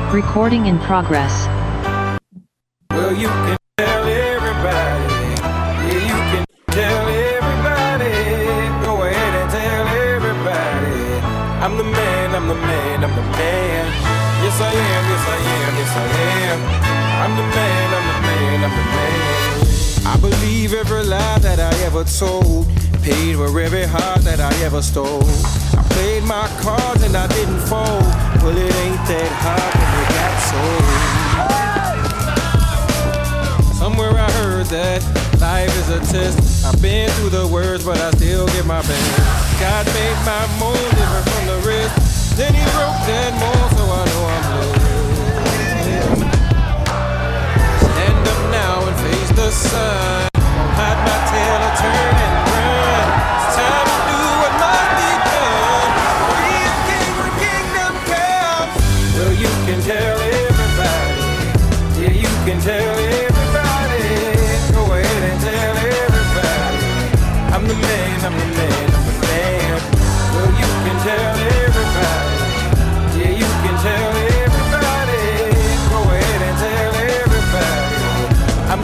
Recording in progress. Well, you can tell everybody. Yeah, you can tell everybody. Go ahead and tell everybody. I'm the man, I'm the man, I'm the man. Yes, I am, yes, I am, yes, I am. I'm the man, I'm the man, I'm the man. I believe every lie that I ever told. Paid for every heart that I ever stole. I played my cards and I didn't fold. Well, it ain't that hard when you got sold. Somewhere I heard that life is a test. I've been through the worst, but I still give my best. God made my mold different from the rest. Then he broke that mold, so I know I'm blessed. Stand up now and face the sun. Won't hide my tail or turn and run. It's time to do what must be done. Be a king when kingdom comes. Well, you can tell everybody. Yeah, you can tell everybody. Go ahead and tell everybody. I'm the man, I'm the man, I'm the man. Well, you can tell everybody. Yeah, you can tell everybody. Go ahead and tell everybody. I'm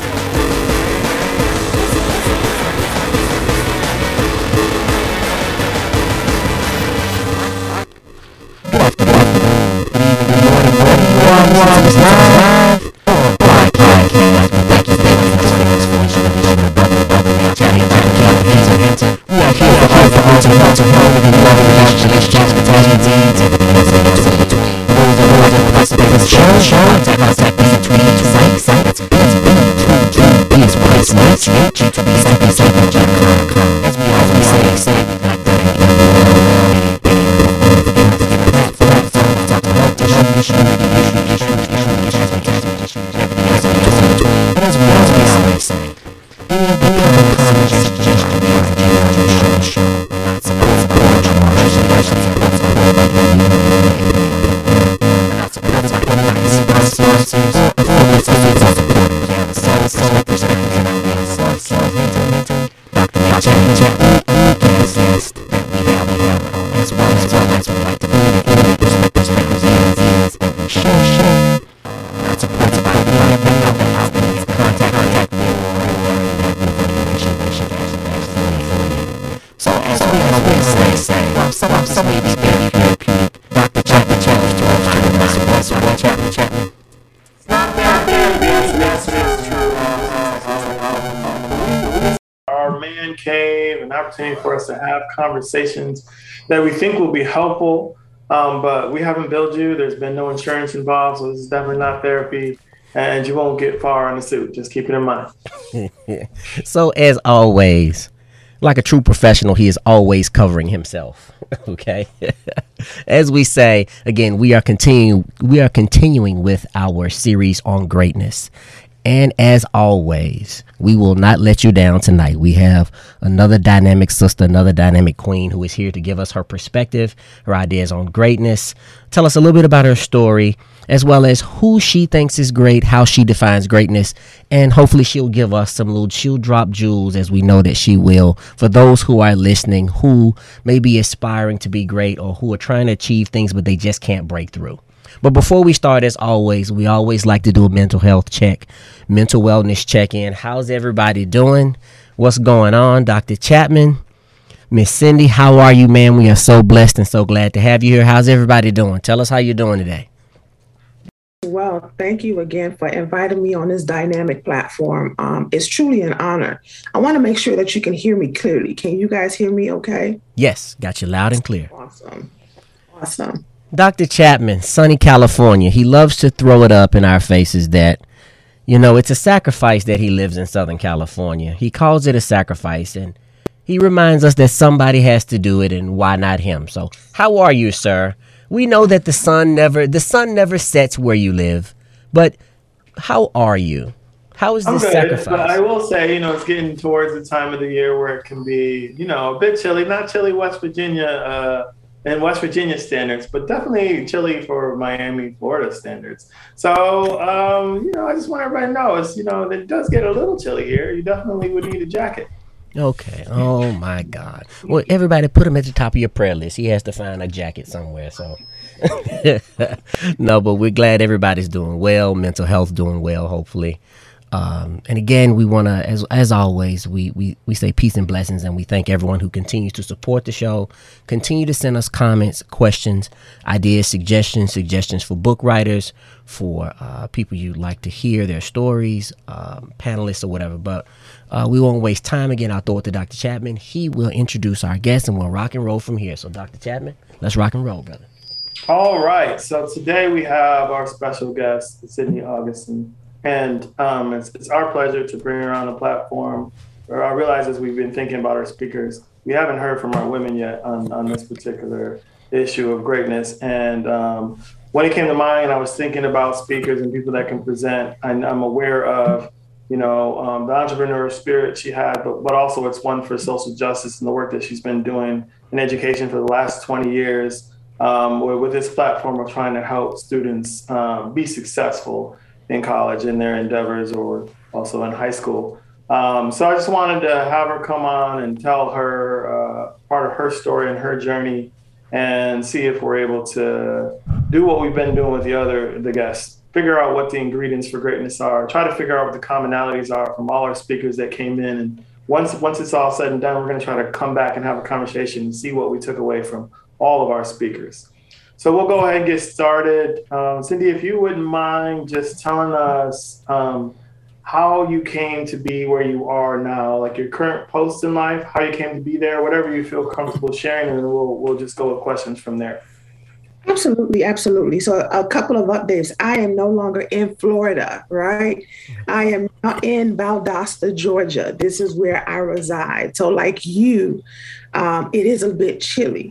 our man cave, an opportunity for us to have conversations that we think will be helpful. But we haven't billed you. There's been no insurance involved, so this is definitely not therapy. And you won't get far on the suit. Just keep it in mind. So as always, like a true professional, he is always covering himself. Okay. As we say, again, we are continuing with our series on greatness. And as always, we will not let you down tonight. We have another dynamic sister, another dynamic queen who is here to give us her perspective, her ideas on greatness, tell us a little bit about her story, as well as who she thinks is great, how she defines greatness, and hopefully she'll give us she'll drop jewels, as we know that she will, for those who are listening, who may be aspiring to be great or who are trying to achieve things, but they just can't break through. But before we start, as always, we always like to do a mental health check, mental wellness check-in. How's everybody doing? What's going on? Dr. Chapman, Miss Cindy, how are you, ma'am? We are so blessed and so glad to have you here. How's everybody doing? Tell us how you're doing today. Well, thank you again for inviting me on this dynamic platform. It's truly an honor. I want to make sure that you can hear me clearly. Can you guys hear me okay? Yes, got you loud and clear. Awesome. Dr. Chapman, sunny California, he loves to throw it up in our faces that, it's a sacrifice that he lives in Southern California. He calls it a sacrifice, and he reminds us that somebody has to do it, and why not him? So how are you, sir? We know that the sun never sets where you live, but how are you? How is this sacrifice? But I will say, it's getting towards the time of the year where it can be, a bit chilly, not chilly West Virginia, and West Virginia standards, but definitely chilly for Miami, Florida standards. So, I just want everybody to know, it does get a little chilly here. You definitely would need a jacket. Okay. Oh, my God. Well, everybody put him at the top of your prayer list. He has to find a jacket somewhere. So No, but we're glad everybody's doing well, mental health doing well, hopefully. And again, we want to, as always, we say peace and blessings, and we thank everyone who continues to support the show. Continue to send us comments, questions, ideas, suggestions for book writers, for people you'd like to hear their stories, panelists or whatever. But we won't waste time. Again, I'll throw it to Dr. Chapman. He will introduce our guest, and we'll rock and roll from here. So, Dr. Chapman, let's rock and roll, brother. All right. So today we have our special guest, Sydney Augustin. And it's our pleasure to bring her on the platform. I realize as we've been thinking about our speakers, we haven't heard from our women yet on this particular issue of greatness. And when it came to mind, I was thinking about speakers and people that can present. I'm aware of, the entrepreneurial spirit she had, but also it's one for social justice and the work that she's been doing in education for the last 20 years with this platform of trying to help students be successful in college in their endeavors or also in high school. So I just wanted to have her come on and tell her part of her story and her journey and see if we're able to do what we've been doing with the guests, figure out what the ingredients for greatness are, try to figure out what the commonalities are from all our speakers that came in. And once it's all said and done, we're going to try to come back and have a conversation and see what we took away from all of our speakers. So we'll go ahead and get started. Cindy, if you wouldn't mind just telling us how you came to be where you are now, like your current post in life, how you came to be there, whatever you feel comfortable sharing, and we'll just go with questions from there. Absolutely. So a couple of updates. I am no longer in Florida, right? I am not in Valdosta, Georgia. This is where I reside. So like you, it is a bit chilly.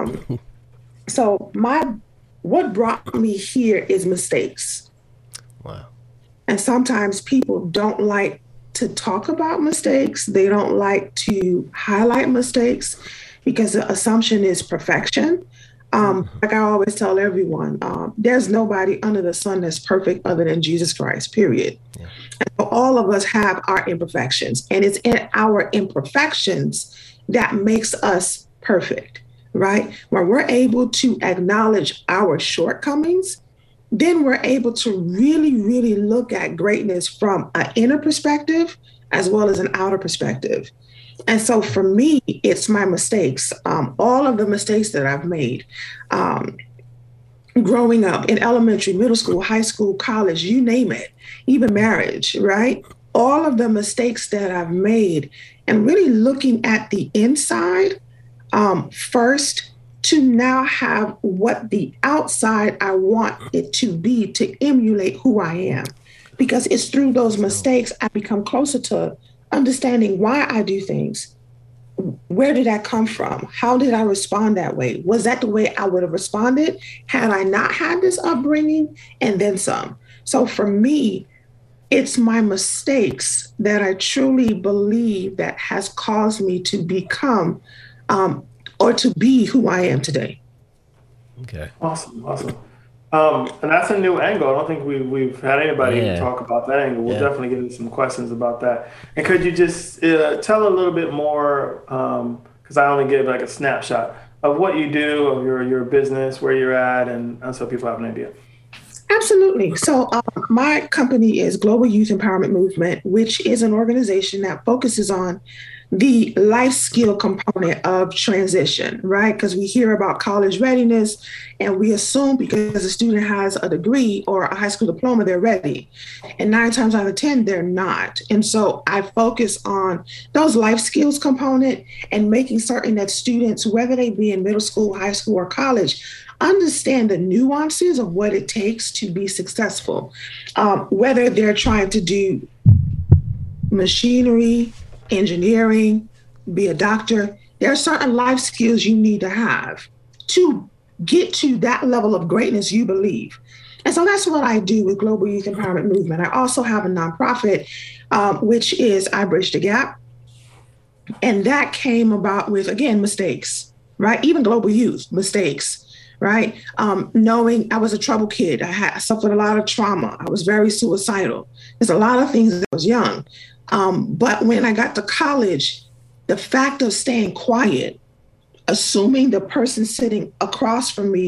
So what brought me here is mistakes. Wow. And sometimes people don't like to talk about mistakes. They don't like to highlight mistakes because the assumption is perfection. Like I always tell everyone, there's nobody under the sun that's perfect other than Jesus Christ, period. Yeah. And so all of us have our imperfections, and it's in our imperfections that makes us perfect, right? When we're able to acknowledge our shortcomings, then we're able to really, really look at greatness from an inner perspective as well as an outer perspective. And so for me, it's my mistakes, all of the mistakes that I've made growing up in elementary, middle school, high school, college, you name it, even marriage, right? All of the mistakes that I've made and really looking at the inside first to now have what the outside I want it to be to emulate who I am. Because it's through those mistakes I become closer to understanding why I do things. Where did that come from? How did I respond that way? Was that the way I would have responded had I not had this upbringing? And then some. So for me, it's my mistakes that I truly believe that has caused me to become or to be who I am today. Okay. Awesome. And that's a new angle. I don't think we've had anybody talk about that angle. We'll definitely get into some questions about that. And could you just tell a little bit more, because I only gave like a snapshot of what you do, of your business, where you're at, and so people have an idea. Absolutely. So my company is Global Youth Empowerment Movement, which is an organization that focuses on the life skill component of transition, right? Because we hear about college readiness and we assume because a student has a degree or a high school diploma, they're ready. And 9 times out of 10, they're not. And so I focus on those life skills component and making certain that students, whether they be in middle school, high school, or college, understand the nuances of what it takes to be successful, whether they're trying to do machinery, engineering, be a doctor. There are certain life skills you need to have to get to that level of greatness you believe. And so that's what I do with Global Youth Empowerment Movement. I also have a nonprofit, which is I Bridge the Gap. And that came about with, again, mistakes, right? Even Global Youth, mistakes, right? Knowing I was a troubled kid. I suffered a lot of trauma. I was very suicidal. There's a lot of things that I was young. But when I got to college, the fact of staying quiet, assuming the person sitting across from me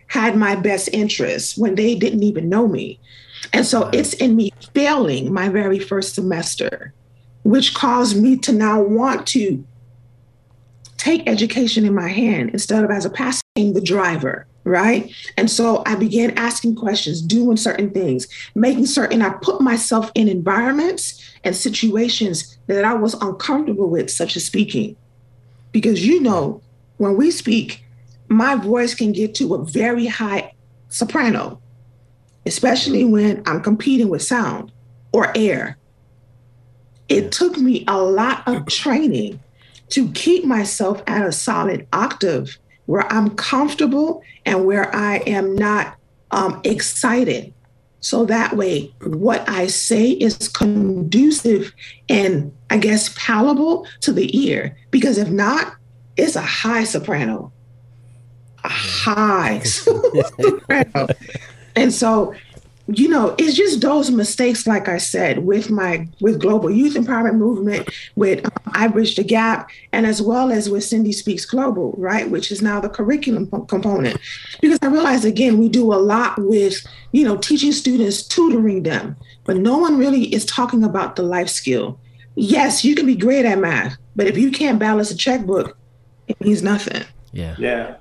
had my best interests when they didn't even know me. And so it's in me failing my very first semester, which caused me to now want to take education in my hand instead of as a passenger, the driver, right? And so I began asking questions, doing certain things, making certain I put myself in environments and situations that I was uncomfortable with, such as speaking. Because when we speak, my voice can get to a very high soprano, especially when I'm competing with sound or air. It took me a lot of training to keep myself at a solid octave where I'm comfortable and where I am not excited. So that way, what I say is conducive and I guess palatable to the ear. Because if not, it's a high soprano, a high soprano. And so, it's just those mistakes, like I said, with Global Youth Empowerment Movement, with I Bridge the Gap, and as well as with Cindy Speaks Global, right, which is now the curriculum component. Because I realize, again, we do a lot with, teaching students, tutoring them, but no one really is talking about the life skill. Yes, you can be great at math, but if you can't balance a checkbook, it means nothing. Yeah. Yeah.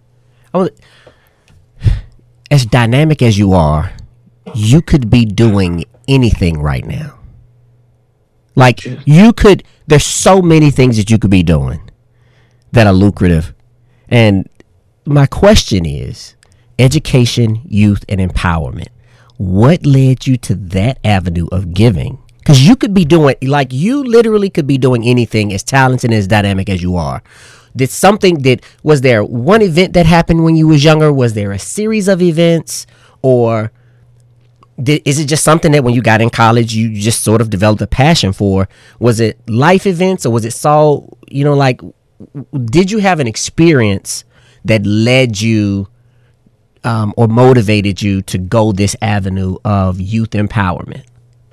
As dynamic as you are, you could be doing anything right now. Like there's so many things that you could be doing that are lucrative. And my question is, education, youth, and empowerment. What led you to that avenue of giving? Because you could be doing, you literally could be doing anything as talented and as dynamic as you are. Was there one event that happened when you was younger? Was there a series of events? Or is it just something that when you got in college, you just sort of developed a passion for? Was it life events, or was it did you have an experience that led you or motivated you to go this avenue of youth empowerment?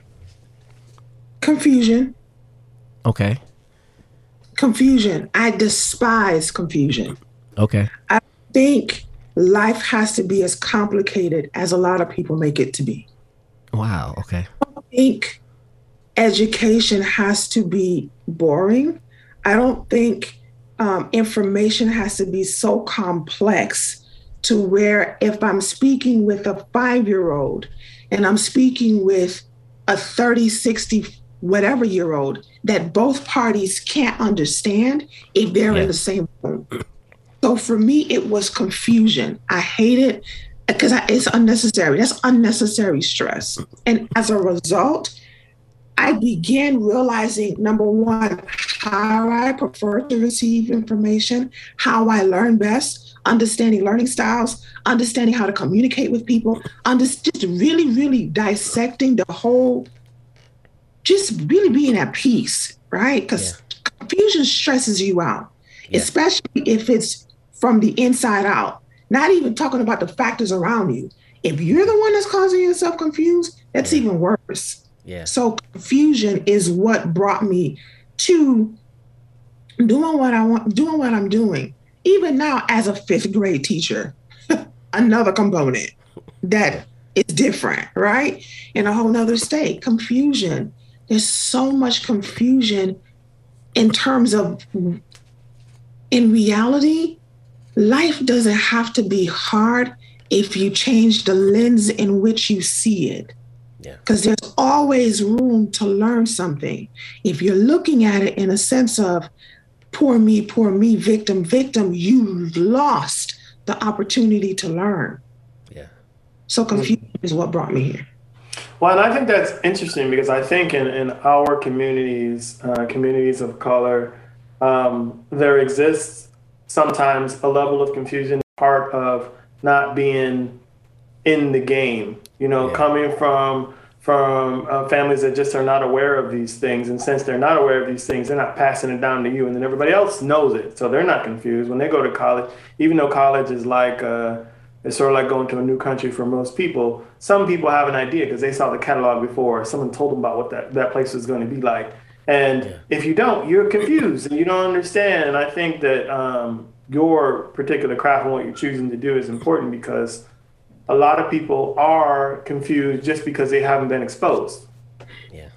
Confusion. Okay. Confusion. I despise confusion. Okay. I think life has to be as complicated as a lot of people make it to be. Wow. Okay. I think education has to be boring. I don't think information has to be so complex to where if I'm speaking with a 5-year-old and I'm speaking with a 30, 60, whatever year old, that both parties can't understand if they're in the same room. So for me, it was confusion. I hate it because it's unnecessary. That's unnecessary stress. And as a result, I began realizing, number one, how I prefer to receive information, how I learn best, understanding learning styles, understanding how to communicate with people, just really, really dissecting the whole, just really being at peace, right? Because confusion stresses you out, especially if it's from the inside out, not even talking about the factors around you. If you're the one that's causing yourself confused, that's even worse. Yeah. So confusion is what brought me to doing what I want, doing what I'm doing. Even now as a 5th grade teacher, another component that is different, right? In a whole nother state, confusion. There's so much confusion in terms of, in reality, life doesn't have to be hard if you change the lens in which you see it. Because there's always room to learn something. If you're looking at it in a sense of poor me, victim, you've lost the opportunity to learn. Yeah. So confusion is what brought me here. Well, and I think that's interesting because I think in our communities, communities of color, there exists sometimes a level of confusion, part of not being in the game, coming from families that just are not aware of these things. And since they're not aware of these things, they're not passing it down to you. And then everybody else knows it. So they're not confused when they go to college, even though college is like, it's sort of like going to a new country for most people. Some people have an idea because they saw the catalog before. Someone told them about what that place was going to be like. And if you don't, you're confused and you don't understand. And I think that your particular craft and what you're choosing to do is important, because a lot of people are confused just because they haven't been exposed. Yeah.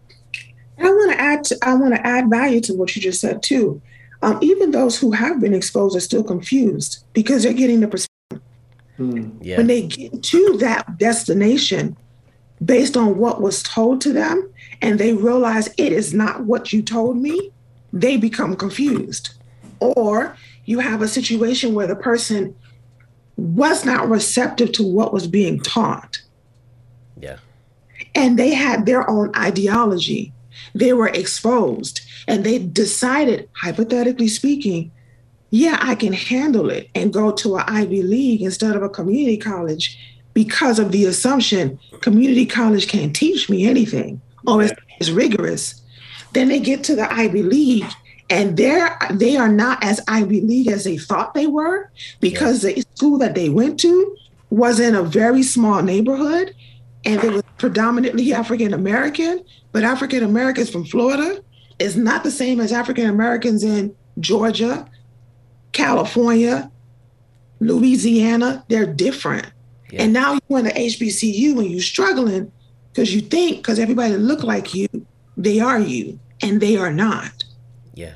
I want to add value to what you just said too. Even those who have been exposed are still confused because they're getting the perspective. Yeah. When they get to that destination based on what was told to them, and they realize it is not what you told me, they become confused. Or you have a situation where the person was not receptive to what was being taught. Yeah. And they had their own ideology. They were exposed and they decided, hypothetically speaking, yeah, I can handle it and go to an Ivy League instead of a community college because of the assumption community college can't teach me anything or it's rigorous. Then they get to the Ivy League and they are not as Ivy League as they thought they were, because the school that they went to was in a very small neighborhood and it was predominantly African American, but African Americans from Florida is not the same as African Americans in Georgia, California, Louisiana. They're different. Yeah. And now you went to HBCU and you're struggling because everybody look like you, they are you, and they are not. Yeah.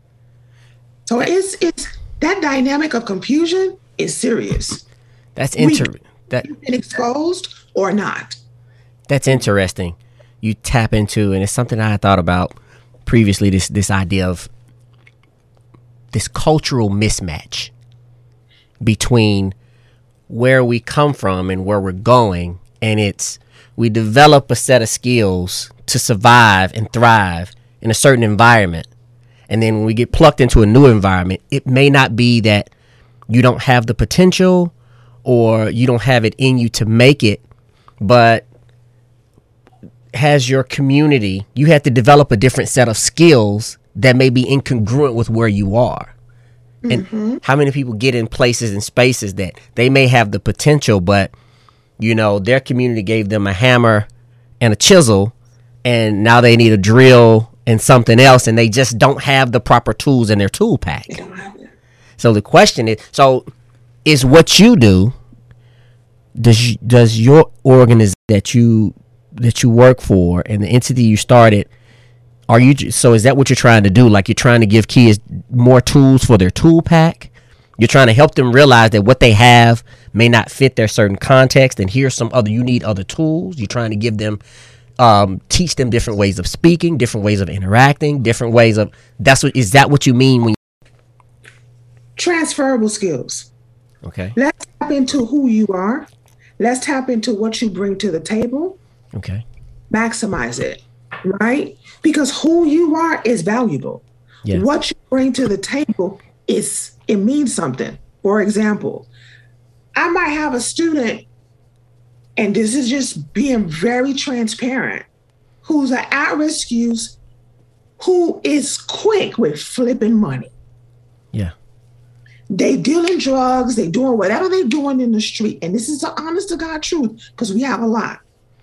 So it's that dynamic of confusion is serious. That's been exposed or not. That's interesting. You tap into, and it's something I thought about previously, this idea of this cultural mismatch between where we come from and where we're going. And we develop a set of skills to survive and thrive in a certain environment. And then when we get plucked into a new environment, it may not be that you don't have the potential or you don't have it in you to make it, but has your community, you have to develop a different set of skills that may be incongruent with where you are. And how many people get in places and spaces that they may have the potential, but their community gave them a hammer and a chisel, and now they need a drill and something else, and they just don't have the proper tools in their tool pack. So the question is what you do, does your organization that you work for and the entity you started, so is that what you're trying to do? Like, you're trying to give kids more tools for their tool pack? You're trying to help them realize that what they have may not fit their certain context, and you need other tools. You're trying to give them, teach them different ways of speaking, different ways of interacting, different ways of, is that what you mean when transferable skills? Okay. Let's tap into who you are. Let's tap into what you bring to the table. Okay. Maximize it, right? Because who you are is valuable. Yeah. What you bring to the table it means something. For example, I might have a student, and this is just being very transparent, who's an at-risk youth, who is quick with flipping money. Yeah. They dealing drugs, they doing whatever they doing in the street. And this is the honest to God truth, because we have a lot.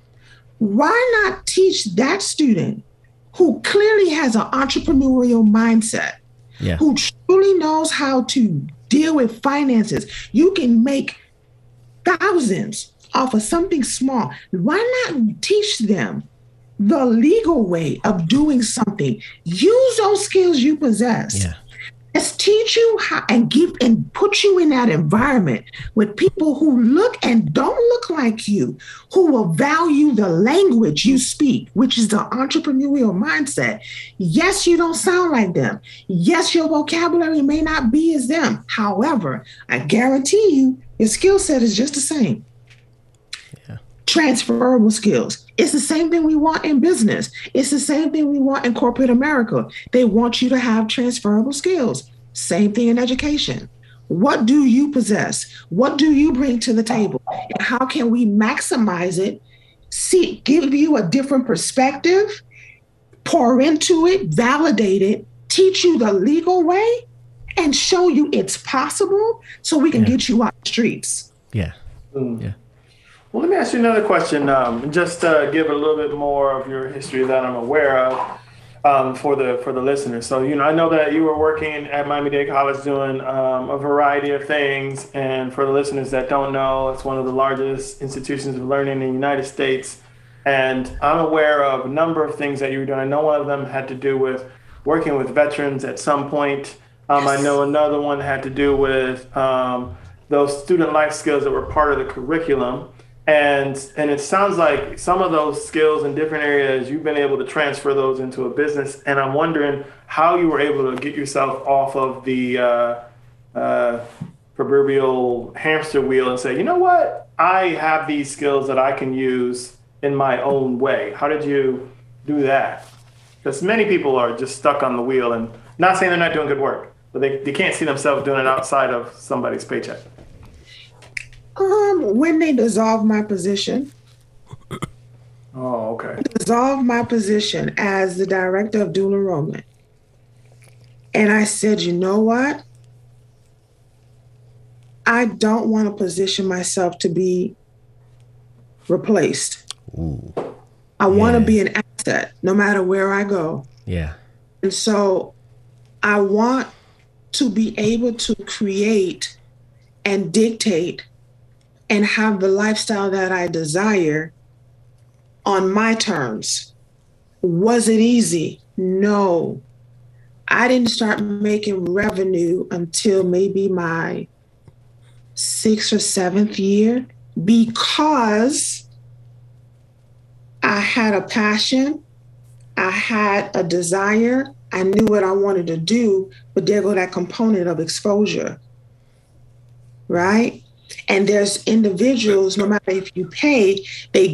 Why not teach that student who clearly has an entrepreneurial mindset, who truly knows how to deal with finances? You can make thousands off of something small. Why not teach them the legal way of doing something? Use those skills you possess. Yeah. Let's teach you how and put you in that environment with people who look and don't look like you, who will value the language you speak, which is the entrepreneurial mindset. Yes, you don't sound like them. Yes, your vocabulary may not be as them. However, I guarantee you, your skill set is just the same. Yeah. Transferable skills. It's the same thing we want in business. It's the same thing we want in corporate America. They want you to have transferable skills. Same thing in education. What do you possess? What do you bring to the table? And how can we maximize it? Give you a different perspective, pour into it, validate it, teach you the legal way, and show you it's possible so we can get you out the streets. Yeah. Yeah. Well, let me ask you another question, just to give a little bit more of your history that I'm aware of. for the listeners. So, I know that you were working at Miami-Dade College doing a variety of things. And for the listeners that don't know, it's one of the largest institutions of learning in the United States. And I'm aware of a number of things that you were doing. I know one of them had to do with working with veterans at some point. I know another one had to do with those student life skills that were part of the curriculum. And it sounds like some of those skills in different areas, you've been able to transfer those into a business. And I'm wondering how you were able to get yourself off of the proverbial hamster wheel and say, you know what, I have these skills that I can use in my own way. How did you do that? Because many people are just stuck on the wheel, and not saying they're not doing good work, but they can't see themselves doing it outside of somebody's paycheck. When they dissolved my position. Oh, okay. Dissolved my position as the director of dual enrollment. And I said, you know what? I don't want to position myself to be replaced. Ooh. I want to be an asset no matter where I go. Yeah. And so I want to be able to create and dictate and have the lifestyle that I desire on my terms. Was it easy? No. I didn't start making revenue until maybe my 6th or 7th year because I had a passion, I had a desire, I knew what I wanted to do, but there go that component of exposure, right? And there's individuals, no matter if you pay, they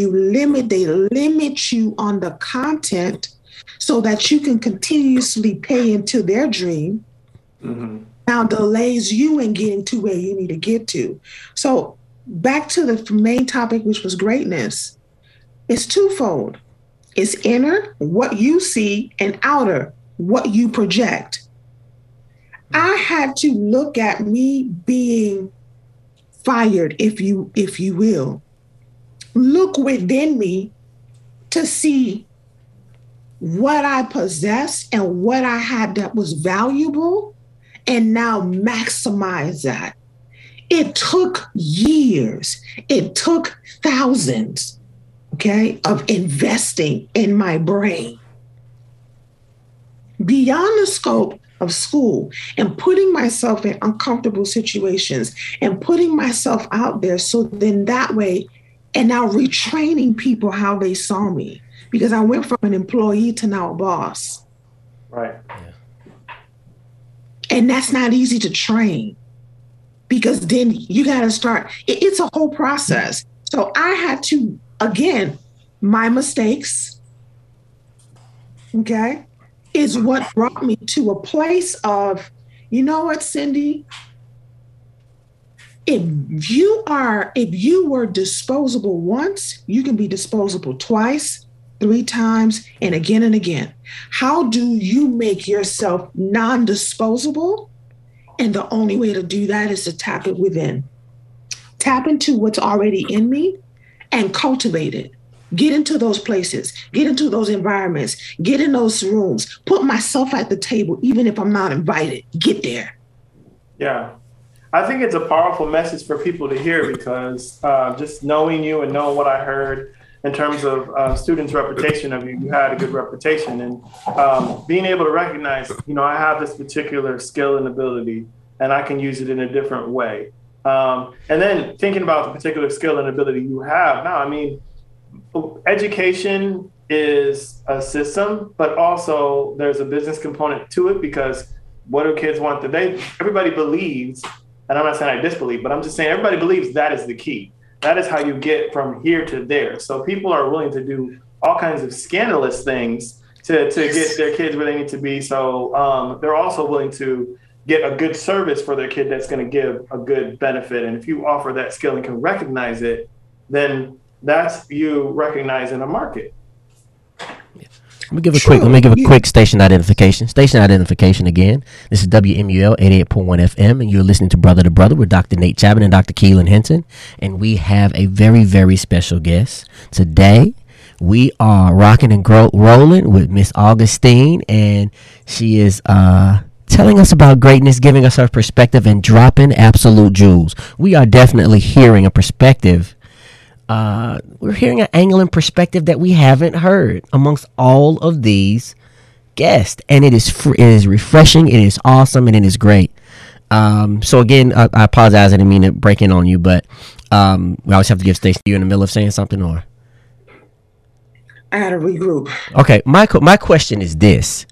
limit you on the content so that you can continuously pay into their dream. Mm-hmm. Now delays you in getting to where you need to get to. So back to the main topic, which was greatness. It's twofold. It's inner, what you see, and outer, what you project. I had to look at me being fired, if you will. Look within me to see what I possessed and what I had that was valuable, and now maximize that. It took years. It took thousands, of investing in my brain beyond the scope of school and putting myself in uncomfortable situations and putting myself out there. So then that way, and now retraining people how they saw me, because I went from an employee to now a boss. Right. Yeah. And that's not easy to train, because then you got to start. It's a whole process. So I had to, again, my mistakes, is what brought me to a place of, you know what, Cindy? If you were disposable once, you can be disposable twice, 3 times, and again. How do you make yourself non-disposable? And the only way to do that is to tap it within. Tap into what's already in me and cultivate it. Get into those places, get into those environments, get in those rooms, put myself at the table, even if I'm not invited. Get there. Yeah. I think it's a powerful message for people to hear, because just knowing you and knowing what I heard in terms of students' reputation of you, you had a good reputation. And being able to recognize, I have this particular skill and ability, and I can use it in a different way. And then thinking about the particular skill and ability you have now, education is a system, but also there's a business component to it, because what do kids want today? Everybody believes, and I'm not saying I disbelieve, but I'm just saying everybody believes that is the key. That is how you get from here to there. So people are willing to do all kinds of scandalous things to get their kids where they need to be. So they're also willing to get a good service for their kid that's going to give a good benefit. And if you offer that skill and can recognize it, then that's you recognizing a market. Let me give a quick station identification. Station identification again. This is WMUL 88.1 FM, and you're listening to Brother to Brother with Dr. Nate Chapman and Dr. Keelan Hinton. And we have a very, very special guest. Today, We are rocking and rolling with Miss Augustine, and she is telling us about greatness, giving us her perspective, and dropping absolute jewels. We are definitely hearing a perspective. We're hearing an angle and perspective that we haven't heard amongst all of these guests, and it is refreshing, it is awesome, and it is great. So again, I apologize, I didn't mean to break in on you, but we always have to give Stacey. You in the middle of saying something, or I gotta regroup. Okay, my question is this: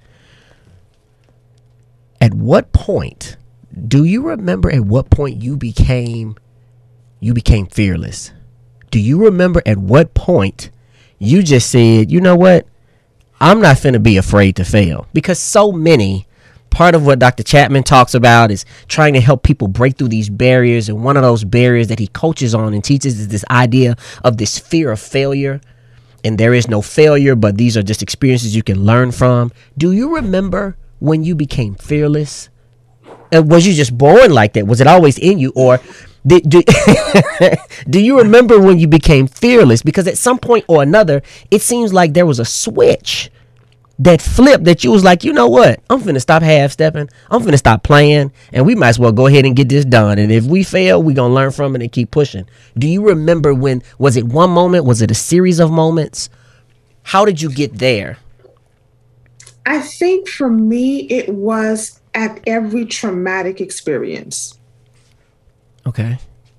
at what point do you remember? At what point you became fearless? Do you remember at what point you just said, you know what, I'm not finna be afraid to fail? Because so many. Part of what Dr. Chapman talks about is trying to help people break through these barriers. And one of those barriers that he coaches on and teaches is this idea of this fear of failure. And there is no failure, but these are just experiences you can learn from. Do you remember when you became fearless? Was you just born like that? Was it always in you? Or do you remember when you became fearless? Because at some point or another, it seems like there was a switch that flip that you was like, you know what, I'm finna stop half-stepping, I'm finna stop playing, and we might as well go ahead and get this done, and if we fail, we gonna learn from it and keep pushing. Do you remember when? Was it one moment? Was it a series of moments? How did you get there? I think for me, it was at every traumatic experience. Okay.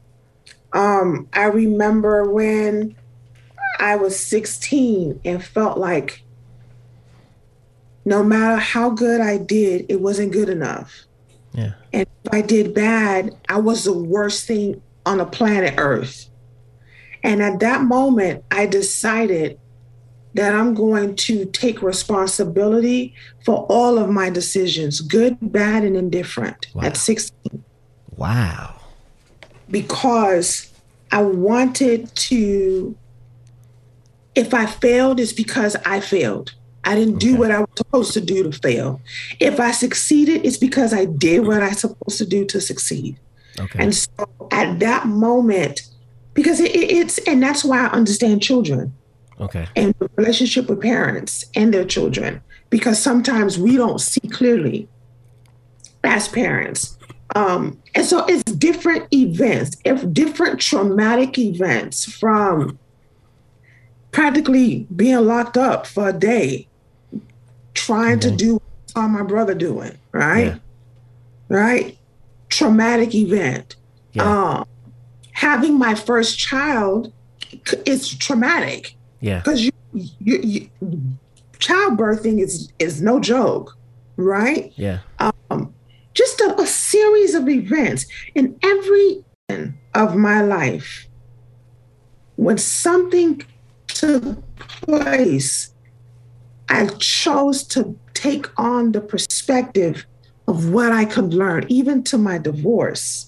I remember when I was 16 and felt like no matter how good I did, it wasn't good enough. Yeah. And if I did bad, I was the worst thing on the planet Earth. And at that moment, I decided that I'm going to take responsibility for all of my decisions, good, bad, and indifferent. Wow. At 16. Wow. Because I wanted to, if I failed, it's because I failed. I didn't do what I was supposed to do to fail. If I succeeded, it's because I did what I was supposed to do to succeed. Okay. And so at that moment, because it's, and that's why I understand children. Okay. And the relationship with parents and their children, because sometimes we don't see clearly as parents. And so it's different events, different traumatic events, from practically being locked up for a day, trying to do what I saw my brother doing, right? Yeah. Right? Traumatic event. Yeah. Having my first child is traumatic. Yeah. Because you childbirthing is no joke, right? Yeah. Just a series of events in every of my life. When something took place, I chose to take on the perspective of what I could learn, even to my divorce.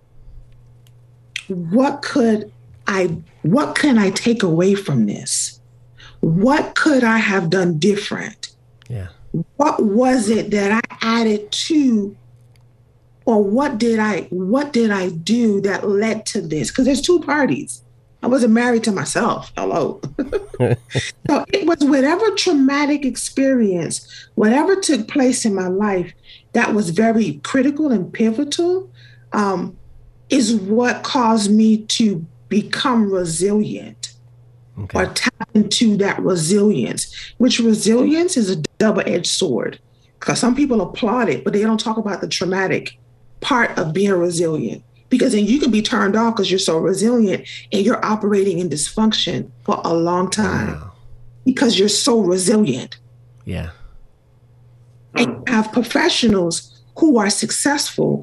What can I take away from this? What could I have done different? Yeah. What was it that I added to, or what did I do that led to this? Because there's two parties. I wasn't married to myself. Hello. So it was whatever traumatic experience, whatever took place in my life that was very critical and pivotal, is what caused me to become resilient. Okay. Or tap into that resilience, which resilience is a double-edged sword. Because some people applaud it, but they don't talk about the traumatic part of being resilient. Because then you can be turned off because you're so resilient and you're operating in dysfunction for a long time. Wow. Because you're so resilient. Yeah. And you have professionals who are successful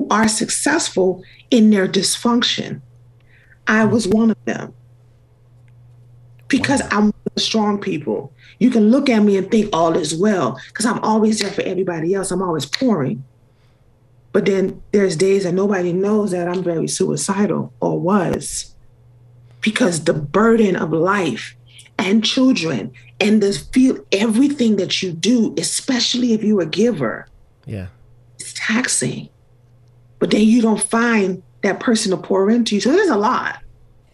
in their dysfunction. I was one of them. Because I'm the strong people. You can look at me and think all is well, because I'm always there for everybody else. I'm always pouring. But then there's days that nobody knows that I'm very suicidal, or was, because the burden of life and children and everything that you do, especially if you're a giver, it's taxing. But then you don't find that person to pour into you. So there's a lot.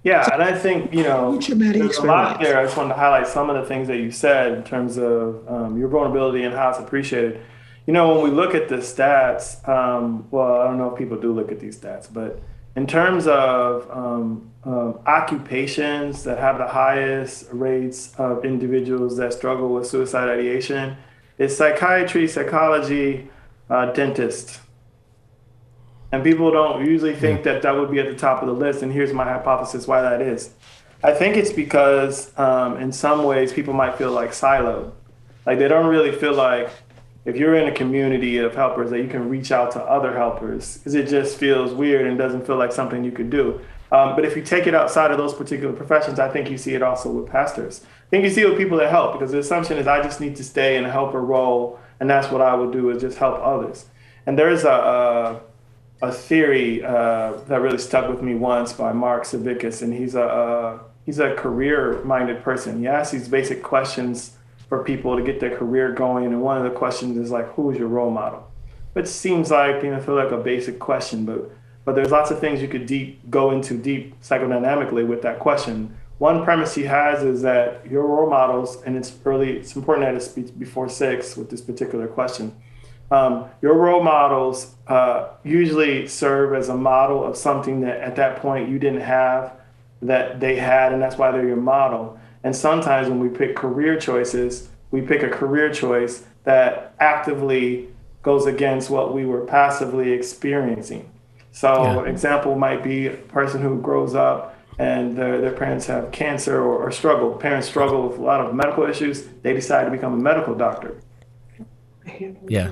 Yeah, and I think, traumatic there's a lot experience. there. I just wanted to highlight some of the things that you said in terms of your vulnerability and how it's appreciated. When we look at the stats, well, I don't know if people do look at these stats, but in terms of occupations that have the highest rates of individuals that struggle with suicide ideation, it's psychiatry, psychology, dentist. And people don't usually think that that would be at the top of the list. And here's my hypothesis why that is. I think it's because in some ways people might feel like siloed. Like they don't really feel like if you're in a community of helpers that you can reach out to other helpers, because it just feels weird and doesn't feel like something you could do. But if you take it outside of those particular professions, I think you see it also with pastors. I think you see it with people that help, because the assumption is I just need to stay in a helper role, and that's what I would do is just help others. And there's a theory that really stuck with me once by Mark Savickas, and he's a career-minded person. He asks these basic questions for people to get their career going, and one of the questions is like, who is your role model? Which seems like feel like a basic question, but there's lots of things you could go into deep psychodynamically with that question. One premise he has is that your role models, and it's important that it's before 6 with this particular question. Your role models usually serve as a model of something that at that point you didn't have that they had, and that's why they're your model. And sometimes when we pick career choices, we pick a career choice that actively goes against what we were passively experiencing. So example might be a person who grows up and their parents have cancer or struggle. Parents struggle with a lot of medical issues. They decide to become a medical doctor. Yeah.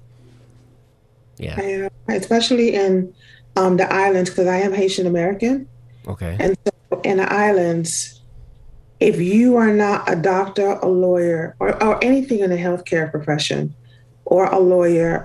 Especially in the islands, because I am Haitian American. Okay. And so in the islands, if you are not a doctor, a lawyer, or anything in the healthcare profession, or a lawyer,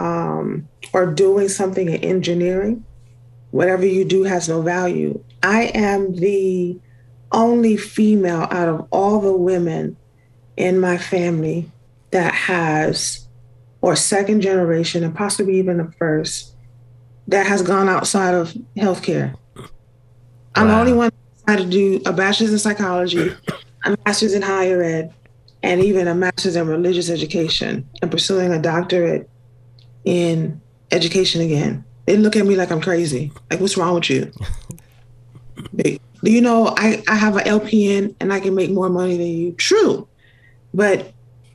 or doing something in engineering, whatever you do has no value. I am the only female out of all the women in my family that has, or second generation, and possibly even the first, that has gone outside of healthcare. I'm the only one that decided to do a bachelor's in psychology, a master's in higher ed, and even a master's in religious education, and pursuing a doctorate in education again. They look at me like I'm crazy. Like, what's wrong with you? Do you know I have an LPN and I can make more money than you? True. But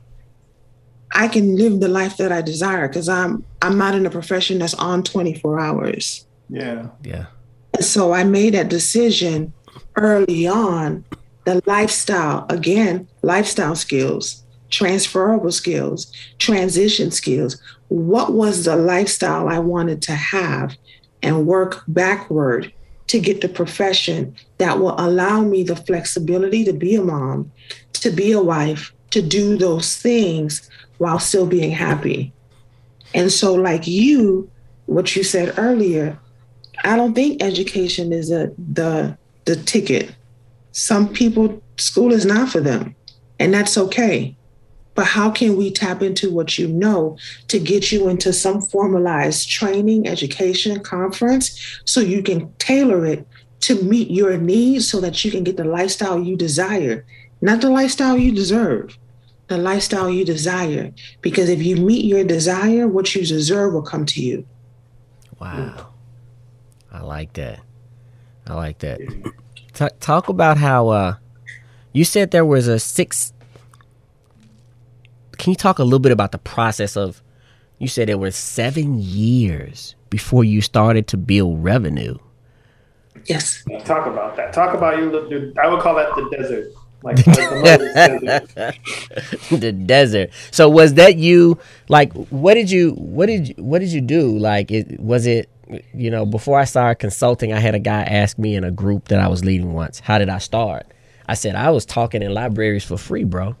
I can live the life that I desire because I'm not in a profession that's on 24 hours. Yeah. Yeah. And so I made that decision early on. The lifestyle, again, lifestyle skills, transferable skills, transition skills. What was the lifestyle I wanted to have, and work backward to get the profession that will allow me the flexibility to be a mom, to be a wife, to do those things while still being happy. And so like you, what you said earlier, I don't think education is the ticket. Some people, school is not for them, and that's okay. But how can we tap into what you know to get you into some formalized training, education, conference, so you can tailor it to meet your needs so that you can get the lifestyle you desire, not the lifestyle you deserve, the lifestyle you desire. Because if you meet your desire, what you deserve will come to you. Wow. I like that. Talk about how you said there was a 6. Can you talk a little bit about the process of, you said it was 7 years before you started to build revenue. Yes. Talk about that. Talk about you. I would call that the desert. Like the desert. The desert. So was that you? Like, what did you do? Like, was it, before I started consulting, I had a guy ask me in a group that I was leading once, how did I start? I said, I was talking in libraries for free, bro.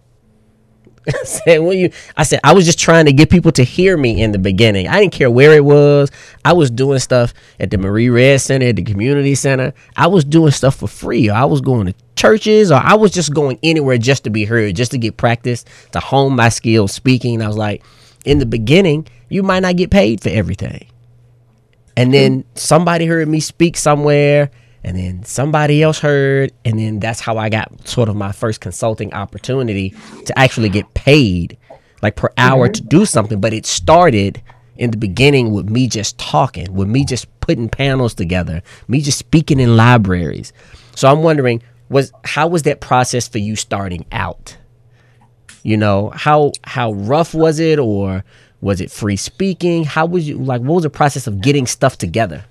I said, I was just trying to get people to hear me in the beginning. I didn't care where it was. I was doing stuff at the Marie Redd Center, at the community center. I was doing stuff for free. Or I was going to churches, or I was just going anywhere just to be heard, just to get practice, to hone my skills speaking. I was like, in the beginning, you might not get paid for everything. And then somebody heard me speak somewhere, and then somebody else heard, and then that's how I got sort of my first consulting opportunity to actually get paid like per hour to do something. But it started in the beginning with me just talking, with me just putting panels together, me just speaking in libraries. So I'm wondering, how was that process for you starting out? You know, how rough was it, or was it free speaking? How was you, like, what was the process of getting stuff together?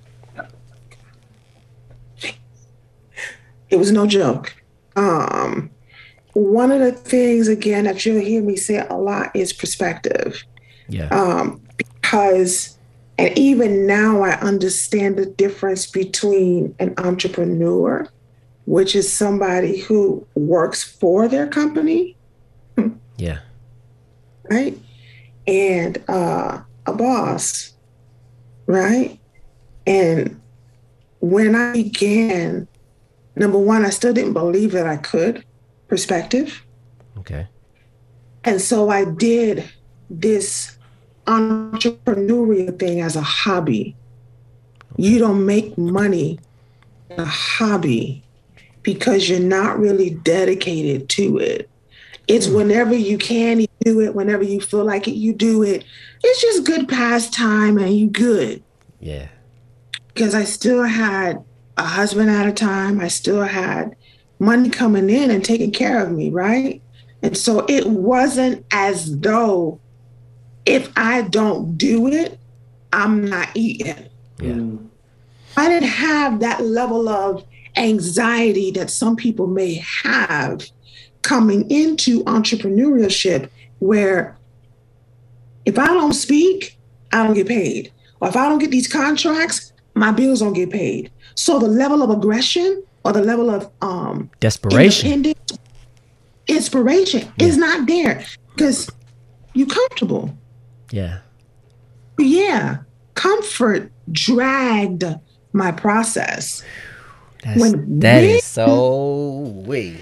It was no joke. One of the things, again, that you'll hear me say a lot is perspective. Yeah. Because, and even now I understand the difference between an entrepreneur, which is somebody who works for their company. Yeah. Right? And a boss, right? And when I began, number one, I still didn't believe that I could. Perspective. Okay. And so I did this entrepreneurial thing as a hobby. You don't make money in a hobby because you're not really dedicated to it. It's whenever you can, you do it. Whenever you feel like it, you do it. It's just good pastime and you good. Yeah. Because I still had a husband at a time. I still had money coming in and taking care of me, right? And so it wasn't as though if I don't do it, I'm not eating. Yeah. I didn't have that level of anxiety that some people may have coming into entrepreneurship, where if I don't speak, I don't get paid. Or if I don't get these contracts, my bills don't get paid. So the level of aggression or the level of desperation, inspiration is not there because you're comfortable. Yeah. Yeah. Comfort dragged my process. That is so weird.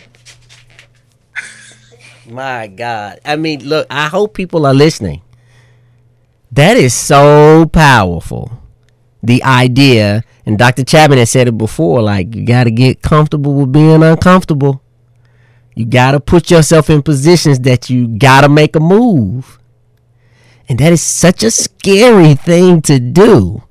My God. I mean, look, I hope people are listening. That is so powerful. The idea, and Dr. Chapman has said it before, like, you got to get comfortable with being uncomfortable. You got to put yourself in positions that you got to make a move. And that is such a scary thing to do.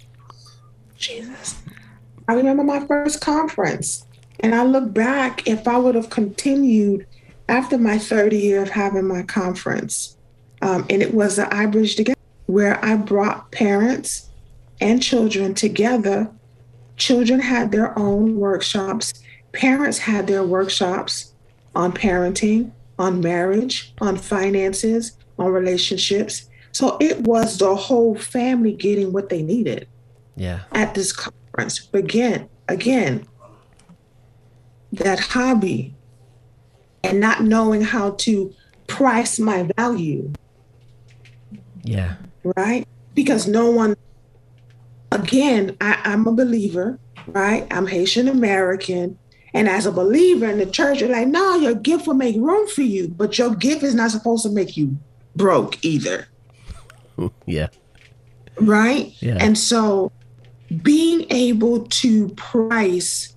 Jesus. I remember my first conference, and I look back, if I would have continued after my 3rd year of having my conference, and it was the I Bridge Together, where I brought parents and children together. Children had their own workshops. Parents had their workshops on parenting, on marriage, on finances, on relationships. So it was the whole family getting what they needed. Yeah. At this conference. But again, that hobby and not knowing how to price my value. Yeah. Right? Because no one, again, I'm a believer, right? I'm Haitian American. And as a believer in the church, you're like, no, your gift will make room for you, but your gift is not supposed to make you broke either. Yeah. Right? Yeah. And so being able to price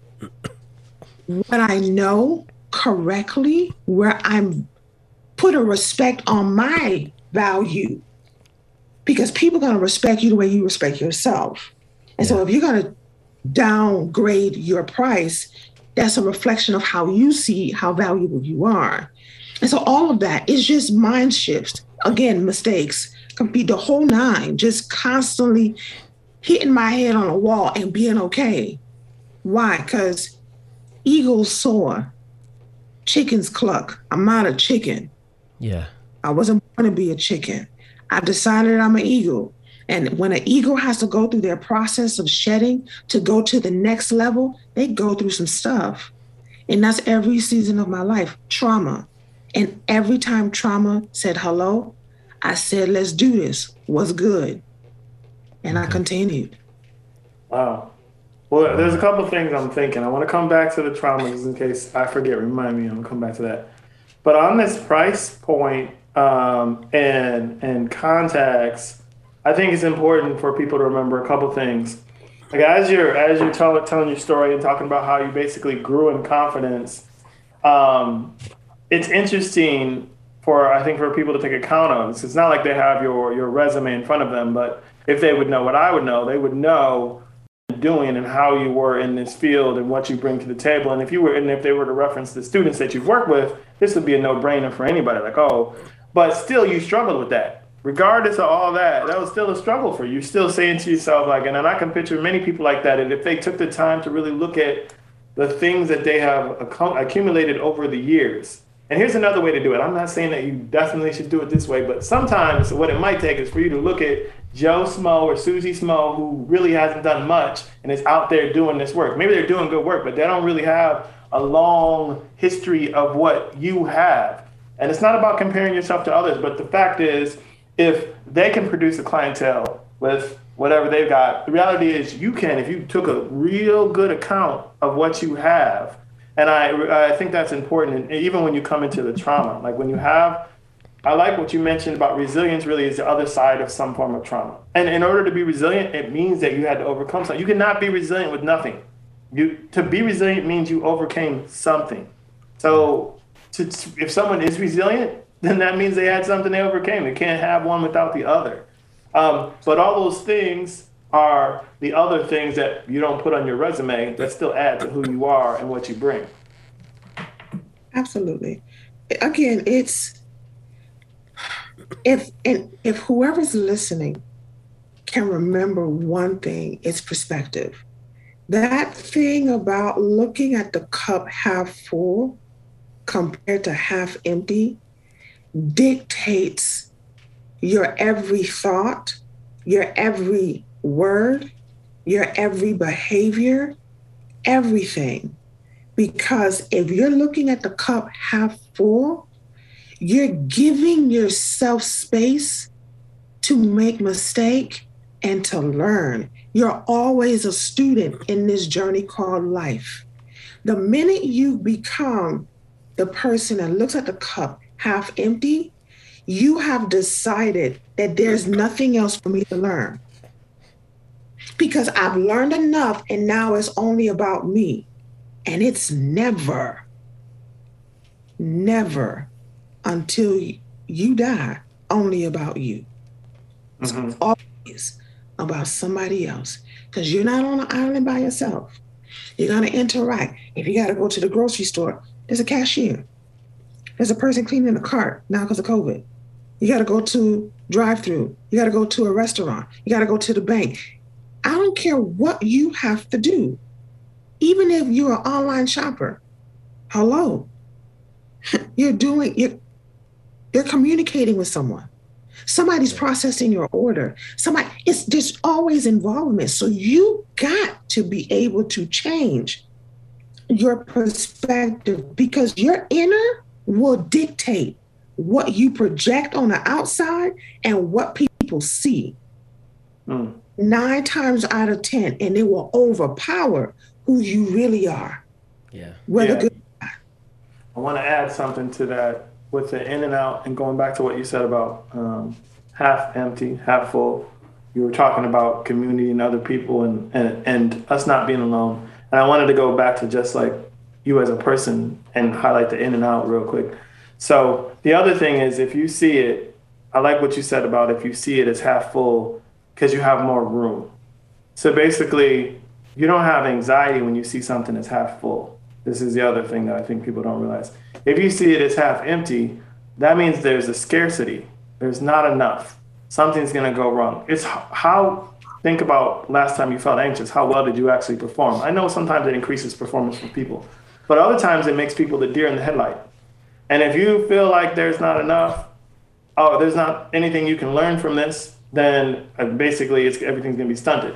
what I know correctly, where I'm put a respect on my value, because people are going to respect you the way you respect yourself. And so if you're going to downgrade your price, that's a reflection of how you see how valuable you are. And so all of that is just mind shifts. Again, mistakes, can be the whole nine, just constantly hitting my head on a wall and being okay. Why? Because eagles soar, chickens cluck. I'm not a chicken. Yeah. I wasn't born to be a chicken. I've decided I'm an eagle. And when an eagle has to go through their process of shedding to go to the next level, they go through some stuff. And that's every season of my life, trauma. And every time trauma said hello, I said, let's do this. What's good? And I continued. Wow. Well, there's a couple of things I'm thinking. I want to come back to the trauma just in case I forget. Remind me, I'm going to come back to that. But on this price point and contacts, I think it's important for people to remember a couple things. Like as you're telling your story and talking about how you basically grew in confidence, it's interesting I think for people to take account of. It's not like they have your resume in front of them, but if they would know what I would know, they would know doing and how you were in this field and what you bring to the table. And if they were to reference the students that you've worked with, this would be a no-brainer for anybody. Like, oh, but still you struggled with that. Regardless of all that, that was still a struggle for you. You're still saying to yourself, like, and I can picture many people like that. And if they took the time to really look at the things that they have accumulated over the years. And here's another way to do it. I'm not saying that you definitely should do it this way, but sometimes what it might take is for you to look at Joe Smo or Susie Smo, who really hasn't done much and is out there doing this work. Maybe they're doing good work, but they don't really have a long history of what you have. And it's not about comparing yourself to others, but the fact is, if they can produce a clientele with whatever they've got, the reality is you can, if you took a real good account of what you have. And I think that's important, even when you come into the trauma. Like when you have, I like what you mentioned about resilience really is the other side of some form of trauma. And in order to be resilient, it means that you had to overcome something. You cannot be resilient with nothing. To be resilient means you overcame something. So if someone is resilient, then that means they had something they overcame. You can't have one without the other. But all those things are the other things that you don't put on your resume that still add to who you are and what you bring. Absolutely. Again, it's if whoever's listening can remember one thing, it's perspective. That thing about looking at the cup half full compared to half empty dictates your every thought, your every word, your every behavior, everything. Because if you're looking at the cup half full, you're giving yourself space to make mistake and to learn. You're always a student in this journey called life. The minute you become the person that looks at the cup half empty, you have decided that there's nothing else for me to learn. Because I've learned enough and now it's only about me. And it's never until you die, only about you. Mm-hmm. It's always about somebody else. Because you're not on an island by yourself. You're going to interact. If you got to go to the grocery store, there's a cashier. There's a person cleaning the cart now because of COVID. You got to go to drive-through. You got to go to a restaurant. You got to go to the bank. I don't care what you have to do. Even if you're an online shopper, hello, you're communicating with someone. Somebody's processing your order. There's always involvement. So you got to be able to change your perspective because your inner will dictate what you project on the outside and what people see. 9 times out of 10, and it will overpower who you really are. Yeah. Whether good or bad. I want to add something to that with the in and out and going back to what you said about half empty, half full. You were talking about community and other people and us not being alone. And I wanted to go back to just like you as a person and highlight the in and out real quick. So the other thing is if you see it, I like what you said about if you see it as half full because you have more room. So basically, you don't have anxiety when you see something that's half full. This is the other thing that I think people don't realize. If you see it as half empty, that means there's a scarcity. There's not enough. Something's going to go wrong. It's think about last time you felt anxious. How well did you actually perform? I know sometimes it increases performance for people, but other times it makes people the deer in the headlight. And if you feel like there's not enough, there's not anything you can learn from this, then basically everything's going to be stunted.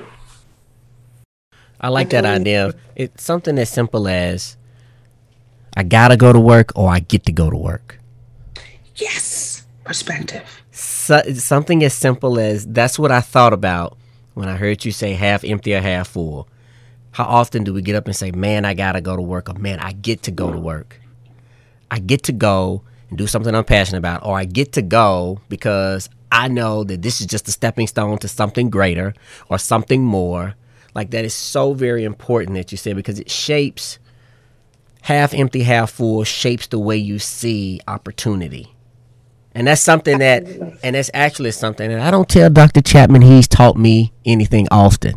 I like that idea. It's something as simple as I gotta go to work or I get to go to work. Yes, perspective. Something as simple as that's what I thought about when I heard you say half empty or half full. How often do we get up and say, man, I gotta go to work, or man, I get to go to work. I get to go and do something I'm passionate about, or I get to go because I know that this is just a stepping stone to something greater or something more. Like, that is so very important that you said, because it shapes, half empty, half full, shapes the way you see opportunity. And that's something that, and that's actually something that I don't tell Dr. Chapman he's taught me anything often.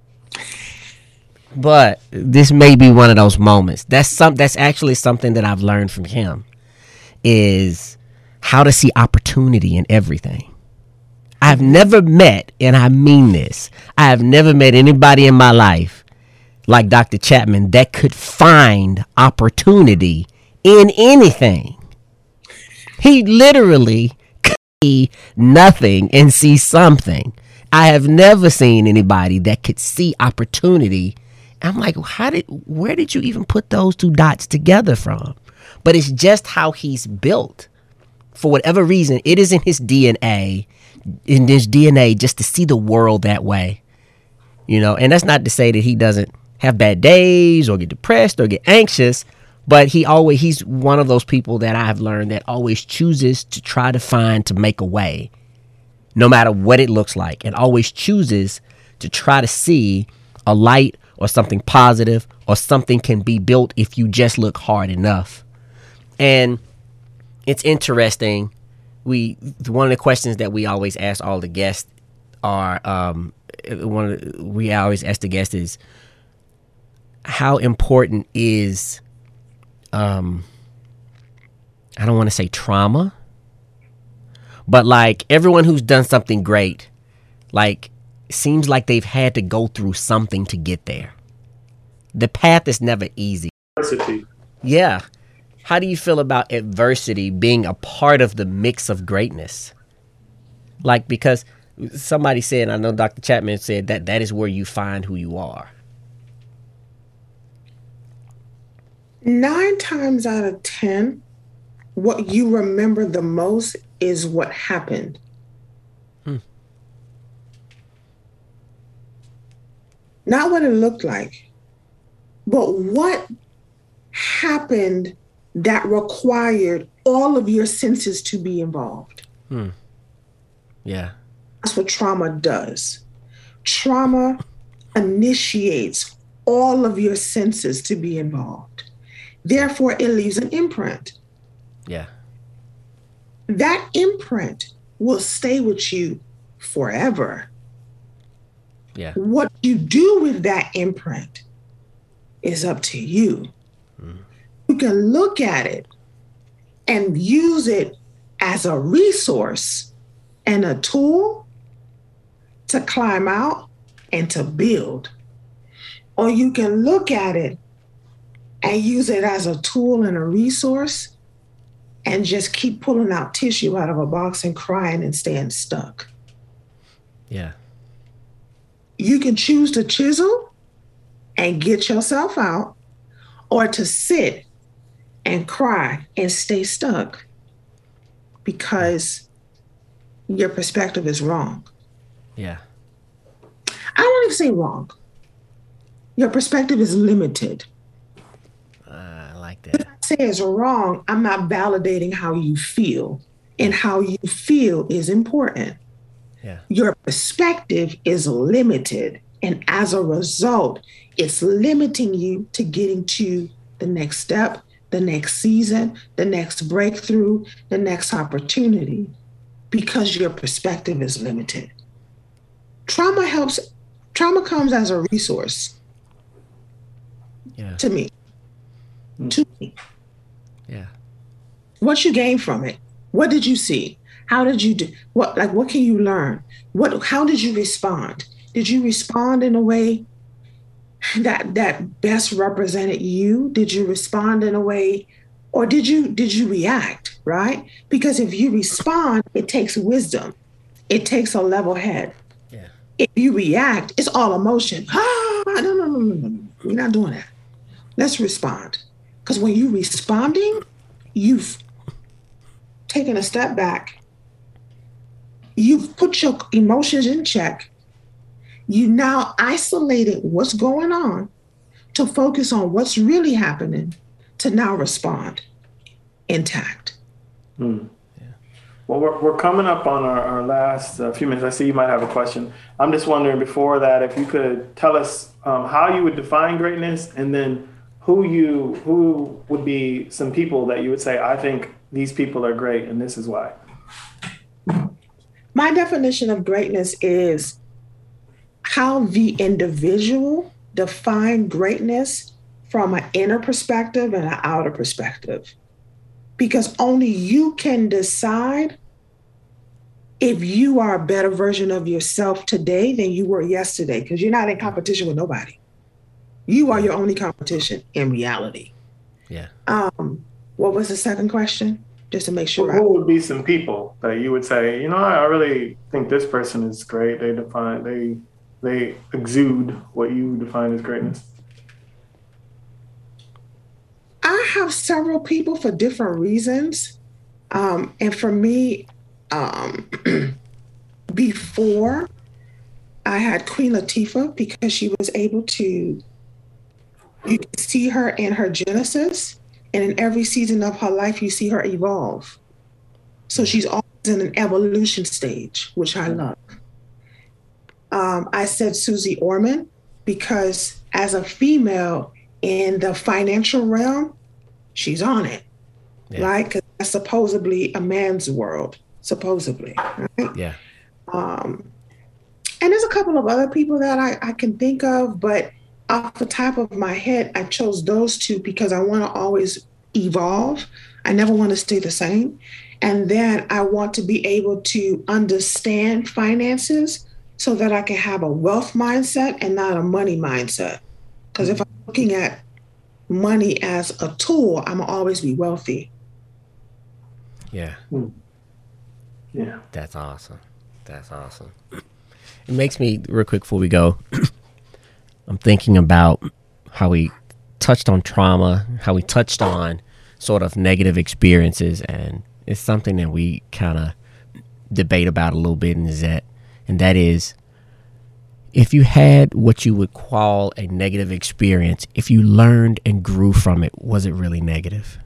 But this may be one of those moments. That's actually something that I've learned from him, is how to see opportunity in everything. I've never met, and I mean this, I have never met anybody in my life like Dr. Chapman that could find opportunity in anything. He literally could see nothing and see something. I have never seen anybody that could see opportunity. I'm like, where did you even put those two dots together from? But it's just how he's built. For whatever reason, it is in his DNA, just to see the world that way. You know, and that's not to say that he doesn't have bad days or get depressed or get anxious, but he's one of those people that I have learned that always chooses to try to make a way, no matter what it looks like, and always chooses to try to see a light or something positive, or something can be built if you just look hard enough. And it's interesting. One of the questions that we always ask all the guests we always ask the guests is, how important is, I don't want to say trauma, but like everyone who's done something great, like, seems like they've had to go through something to get there. The path is never easy. Adversity. Yeah. How do you feel about adversity being a part of the mix of greatness? Like, because somebody said, I know Dr. Chapman said, that is where you find who you are. 9 times out of 10, what you remember the most is what happened. Not what it looked like, but what happened that required all of your senses to be involved. Yeah. That's what trauma does. Trauma initiates all of your senses to be involved. Therefore, it leaves an imprint. Yeah. That imprint will stay with you forever. Yeah. What you do with that imprint is up to you. You can look at it and use it as a resource and a tool to climb out and to build. Or you can look at it and use it as a tool and a resource and just keep pulling out tissue out of a box and crying and staying stuck. Yeah. You can choose to chisel and get yourself out, or to sit and cry and stay stuck because your perspective is wrong. Yeah. I don't even say wrong. Your perspective is limited. I like that. If I say it's wrong, I'm not validating how you feel, and how you feel is important. Yeah. Your perspective is limited, and as a result, it's limiting you to getting to the next step, the next season, the next breakthrough, the next opportunity, because your perspective is limited. Trauma comes as a resource. Yeah. To me. Yeah. What you gain from it? What did you see? How did you do? What can you learn? How did you respond? Did you respond in a way that best represented you? Did you respond in a way, or did you react, right? Because if you respond, it takes wisdom. It takes a level head. Yeah. If you react, it's all emotion. No. We're not doing that. Let's respond. Because when you're responding, you've taken a step back. You've put your emotions in check. You now isolated what's going on to focus on what's really happening, to now respond intact. Yeah. Well, we're coming up on our last few minutes. I see you might have a question. I'm just wondering before that, if you could tell us how you would define greatness, and then who would be some people that you would say, I think these people are great and this is why. My definition of greatness is how the individual define greatness from an inner perspective and an outer perspective. Because only you can decide if you are a better version of yourself today than you were yesterday, because you're not in competition with nobody. You are your only competition in reality. Yeah. What was the second question? Just to make sure. Who would be some people that you would say, I really think this person is great. They exude what you define as greatness. I have several people for different reasons. And for me, before I had Queen Latifah, because she was able to, you can see her in her genesis, and in every season of her life, you see her evolve. So she's always in an evolution stage, which I love. I said Susie Orman because as a female in the financial realm, she's on it, right? Because that's supposedly a man's world, supposedly, right? Yeah. And there's a couple of other people that I can think of, but off the top of my head, I chose those two because I want to always evolve. I never want to stay the same. And then I want to be able to understand finances so that I can have a wealth mindset and not a money mindset. Because if I'm looking at money as a tool, I'm gonna always be wealthy. Yeah. Yeah. That's awesome. That's awesome. It makes me, real quick before we go, I'm thinking about how we touched on trauma, how we touched on sort of negative experiences, and it's something that we kind of debate about a little bit, and that is, if you had what you would call a negative experience, if you learned and grew from it, was it really negative?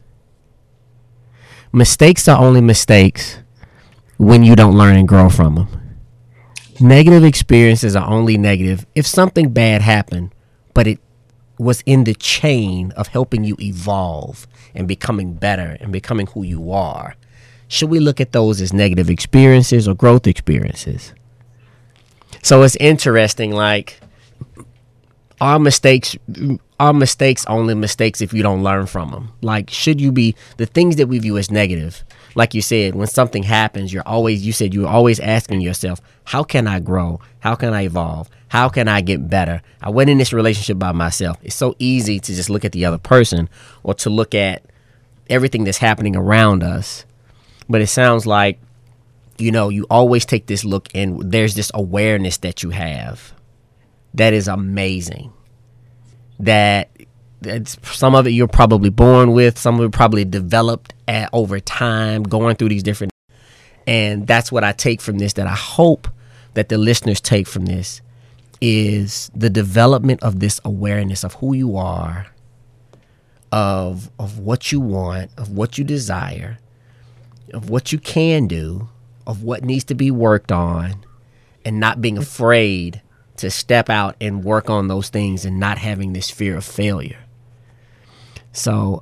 Mistakes are only mistakes when you don't learn and grow from them. Negative experiences are only negative if something bad happened, but it was in the chain of helping you evolve and becoming better and becoming who you are. Should we look at those as negative experiences or growth experiences? So it's interesting, like, are mistakes only mistakes if you don't learn from them? Like, should you be, the things that we view as negative, like you said, when something happens, you're always asking yourself, how can I grow? How can I evolve? How can I get better? I went in this relationship by myself. It's so easy to just look at the other person or to look at everything that's happening around us. But it sounds like, you always take this look and there's this awareness that you have that is amazing. That some of it you're probably born with, some of it probably developed over time, going through these different. And that's what I take from this, that I hope that the listeners take from this, is the development of this awareness of who you are, of what you want, of what you desire, of what you can do, of what needs to be worked on, and not being afraid to step out and work on those things and not having this fear of failure. So,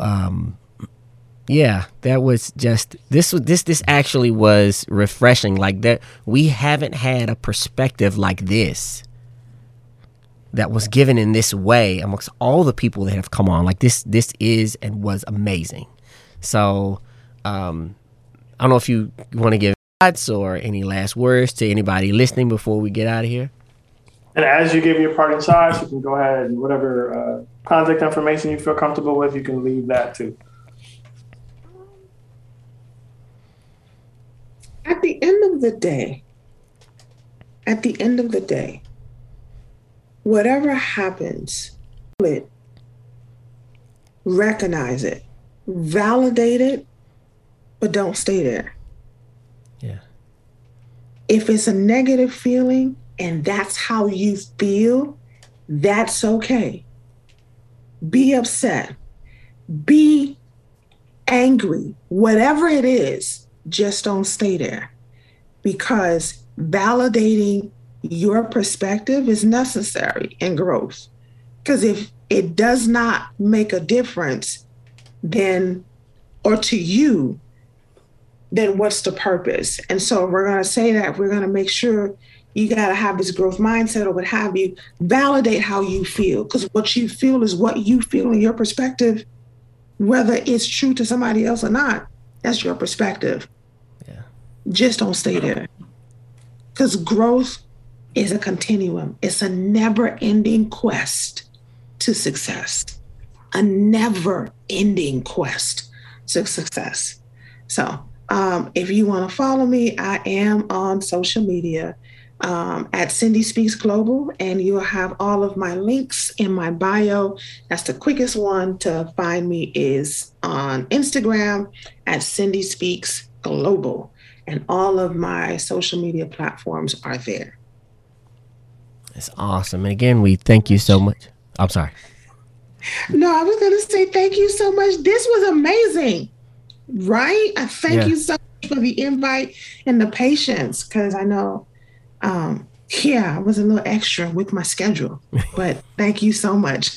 that was just, this actually was refreshing. Like, that we haven't had a perspective like this that was given in this way amongst all the people that have come on. Like, this is and was amazing. So, I don't know if you want to give thoughts or any last words to anybody listening before we get out of here. And as you give your parting shots, you can go ahead and whatever contact information you feel comfortable with, you can leave that too. At the end of the day, whatever happens, recognize it, validate it, but don't stay there. Yeah. If it's a negative feeling and that's how you feel, that's okay. Be upset. Be angry. Whatever it is, just don't stay there, because validating your perspective is necessary in growth. Because if it does not make a difference, then, or to you, then what's the purpose? And so we're going to say that we're going to make sure you got to have this growth mindset or what have you, validate how you feel, because what you feel is what you feel in your perspective, whether it's true to somebody else or not, that's your perspective. Yeah. Just don't stay there, because growth is a continuum. It's a never ending quest to success, a never ending quest to success. So if you want to follow me, I am on social media at Cindy Speaks Global, and you'll have all of my links in my bio. That's the quickest one to find me, is on Instagram at Cindy Speaks Global, and all of my social media platforms are there. It's awesome. And again, we thank you so much. I'm sorry. No, I was going to say thank you so much. This was amazing, right? I thank you so much for the invite and the patience, because I know, I was a little extra with my schedule, but thank you so much.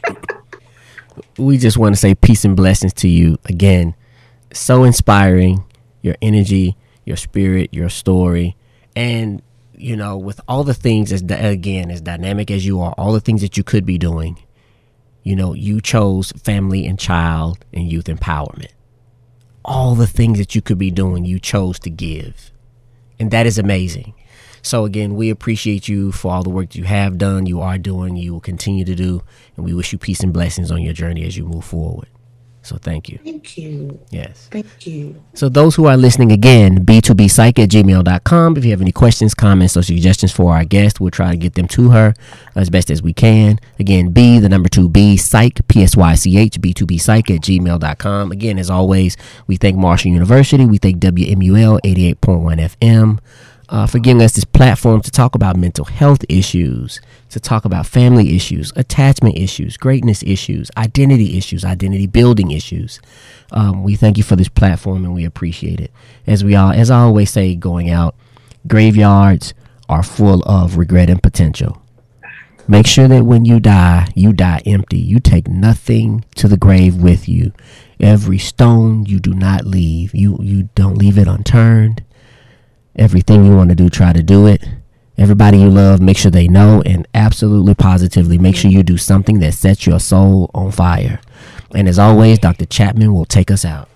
We just want to say peace and blessings to you again. So inspiring, your energy, your spirit, your story, and with all the things, as dynamic as you are, all the things that you could be doing, you chose family and child and youth empowerment. All the things that you could be doing, you chose to give. And that is amazing. So again, we appreciate you for all the work that you have done, you are doing, you will continue to do, and we wish you peace and blessings on your journey as you move forward. So thank you. Thank you. Yes. Thank you. So those who are listening, again, b2bpsych@gmail.com. If you have any questions, comments, or suggestions for our guest, we'll try to get them to her as best as we can. Again, B2B psych, PSYCH, b2bpsych@gmail.com. Again, as always, we thank Marshall University. We thank WMUL 88.1 FM. For giving us this platform to talk about mental health issues, to talk about family issues, attachment issues, greatness issues, identity building issues. We thank you for this platform, and we appreciate it. As I always say, going out, graveyards are full of regret and potential. Make sure that when you die empty. You take nothing to the grave with you. Every stone you do not leave. You don't leave it unturned. Everything you want to do, try to do it. Everybody you love, make sure they know, and absolutely positively make sure you do something that sets your soul on fire. And as always, Dr. Chapman will take us out.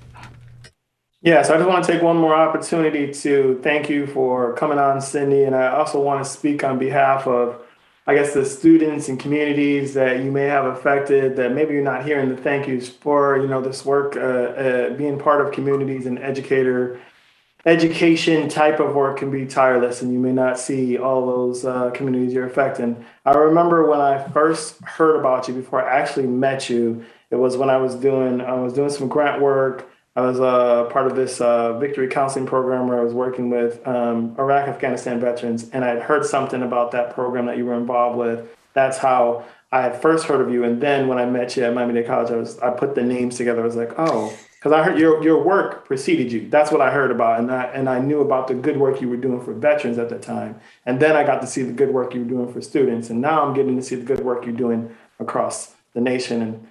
Yes, I just want to take one more opportunity to thank you for coming on, Cindy. And I also want to speak on behalf of, I guess, the students and communities that you may have affected, that maybe you're not hearing the thank yous for, this work, being part of communities and education type of work can be tireless, and you may not see all those communities you're affecting. I remember when I first heard about you, before I actually met you, it was when I was doing some grant work. I was part of this Victory Counseling program where I was working with Iraq, Afghanistan veterans, and I had heard something about that program that you were involved with. That's how I had first heard of you. And then when I met you at Miami-Dade College, I put the names together. I was like, oh, because I heard your work preceded you. That's what I heard about. And I knew about the good work you were doing for veterans at the time. And then I got to see the good work you were doing for students. And now I'm getting to see the good work you're doing across the nation. And,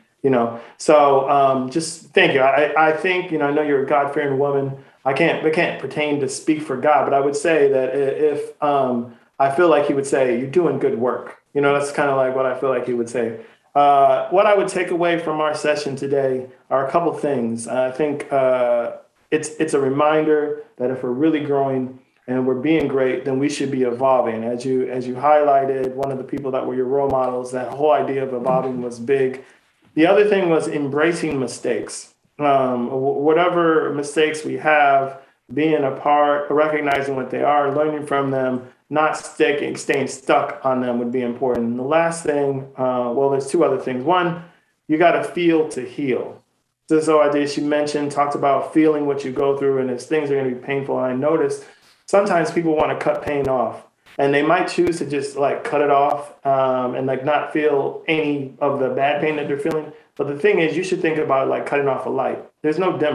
so just thank you. I think, I know you're a God-fearing woman. I can't pertain to speak for God, but I would say that if I feel like he would say, you're doing good work. That's kind of like what I feel like he would say. What I would take away from our session today are a couple things. I think it's a reminder that if we're really growing and we're being great, then we should be evolving. As you highlighted, one of the people that were your role models, that whole idea of evolving was big. The other thing was embracing mistakes. Whatever mistakes we have, being a part, recognizing what they are, learning from them, not staying stuck on them would be important. And the last thing, there's two other things. One, you got to feel to heal. This whole idea she mentioned talked about feeling what you go through, and if things are going to be painful. And I noticed sometimes people want to cut pain off, and they might choose to just cut it off and not feel any of the bad pain that they're feeling. But the thing is, you should think about cutting off a light. There's no dimmer.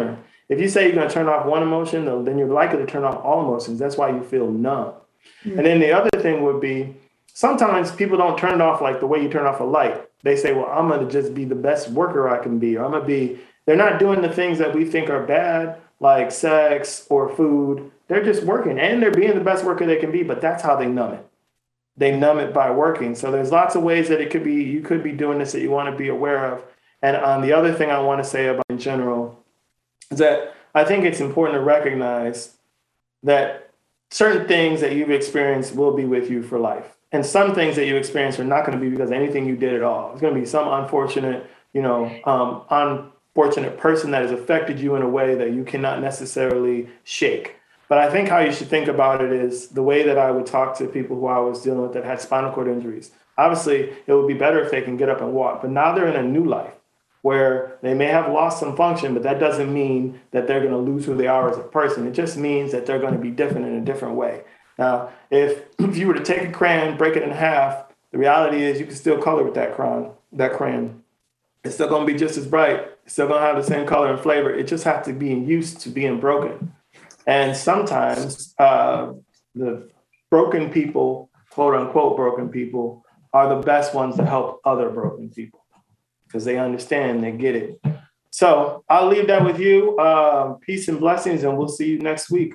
If you say you're going to turn off one emotion, then you're likely to turn off all emotions. That's why you feel numb. Mm-hmm. And then the other thing would be, sometimes people don't turn it off like the way you turn off a light. They say, well, I'm going to just be the best worker I can be. Or I'm going to be, they're not doing the things that we think are bad, like sex or food. They're just working and they're being the best worker they can be, but that's how they numb it. They numb it by working. So there's lots of ways that it could be, you could be doing this that you want to be aware of. And the other thing I want to say about in general is that I think it's important to recognize that certain things that you've experienced will be with you for life. And some things that you experience are not going to be because of anything you did at all. It's going to be some unfortunate, unfortunate person that has affected you in a way that you cannot necessarily shake. But I think how you should think about it is the way that I would talk to people who I was dealing with that had spinal cord injuries. Obviously, it would be better if they can get up and walk, but now they're in a new life where they may have lost some function, but that doesn't mean that they're going to lose who they are as a person. It just means that they're going to be different in a different way. Now, if you were to take a crayon, break it in half, the reality is you can still color with that crayon. It's still going to be just as bright. It's still going to have the same color and flavor. It just has to be used to being broken. And sometimes the broken people, quote unquote broken people, are the best ones to help other broken people because they understand, they get it. So I'll leave that with you. Peace and blessings, and we'll see you next week.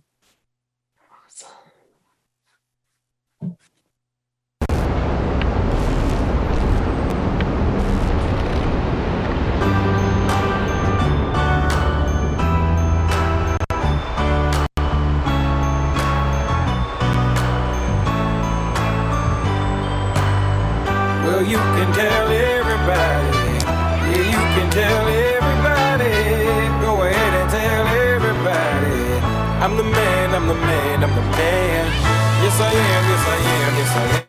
Well, you can tell everybody. Yeah, you can tell everybody. Go ahead and tell everybody. I'm the man, I'm the man, I'm the man. Yes, I am, yes, I am, yes, I am.